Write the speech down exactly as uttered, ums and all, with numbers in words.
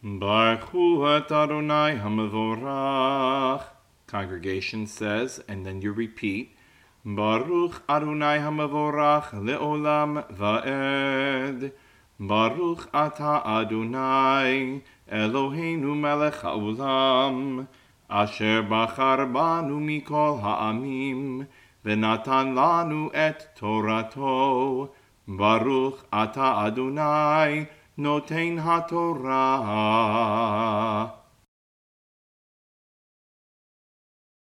Baruch hu et Adonai hamavorach. Congregation says, and then you repeat, Baruch Adonai hamavorach leolam va'ed. Baruch ata Adonai Eloheinu melech haolam, asher bachar banu mikol ha'amim, v'natan lanu et Torato. Baruch ata Adonai noten haTorah.